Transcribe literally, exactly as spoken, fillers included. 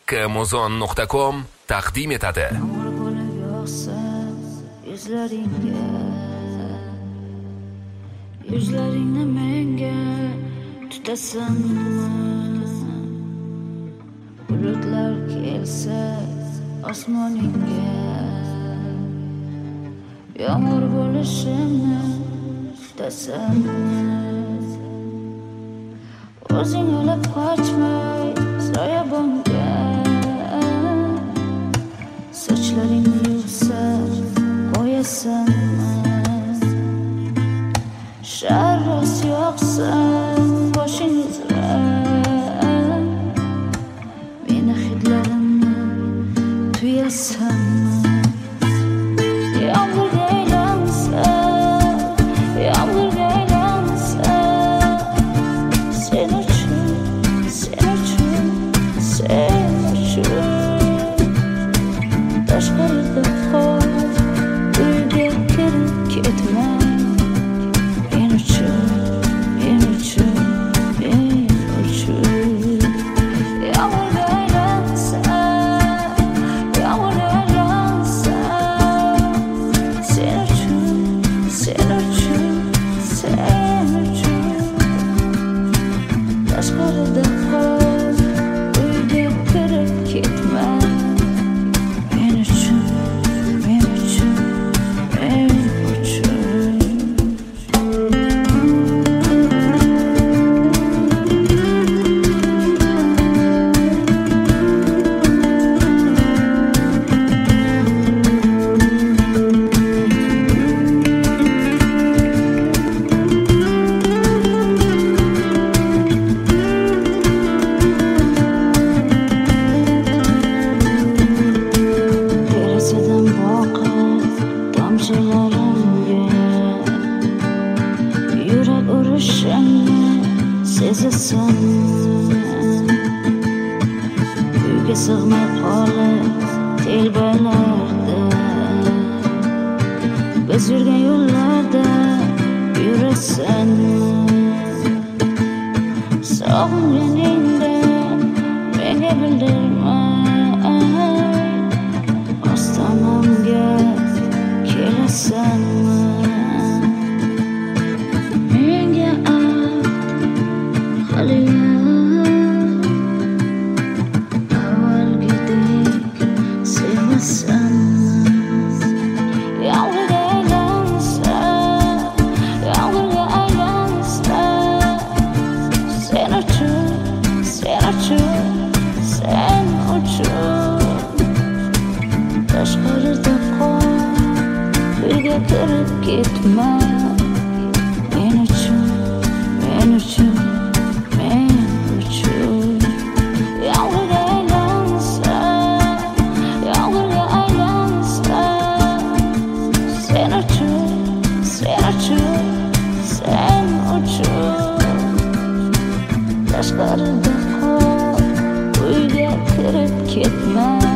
Kamuzon nuqta com taqdim etadi. Yomg'ir bo'lib yog'sa yuzlaringga, yuzlaringni menga tutasanmi? Bulutlar kelsa osmoningga, yomg'ir bo'lishimni kutasanmi? O'zing olib qochmay soyabonga, sochlaringni yuvsab qo'yasanmi? Sharros yoqsan boshing uzra, meni hidlarimni tuyasanmi? Yomg'irga aylansa, yomg'irga aylansa, sen uchun, sen uchun, sen uchun tashqarida qol, uyga kirib ketma. Men uchun, men uchun, men uchun. Yomg'irga aylansa, yomg'irga aylansa, sen uchun, sen uchun, sen uchun tashqarida qol, uyga kirib ketma. Men uchun, men uchun, men uchun. Derazadan boqib tomchilarimga, yurak urishimni sezasanmi? Uyga sig'may qolib telbalarda, biz yurgan yo'llarda yurasanmi? Sog'inganingda menga bildirma, ostonamga kelasanmi? Menga ayt, haliyam avvalgidek sevmasanmi? Yomg'irga aylansa, yomg'irga aylansa, sen uchun, sen uchun, sen uchun tashqarida qol, uyga kirib ketma. Men uchun, men uchun, men uchun. Yomg'irga aylansa, yomg'irga aylansa, sen uchun, sen uchun, sen uchun tashqarida qol, uyga kirib ketma.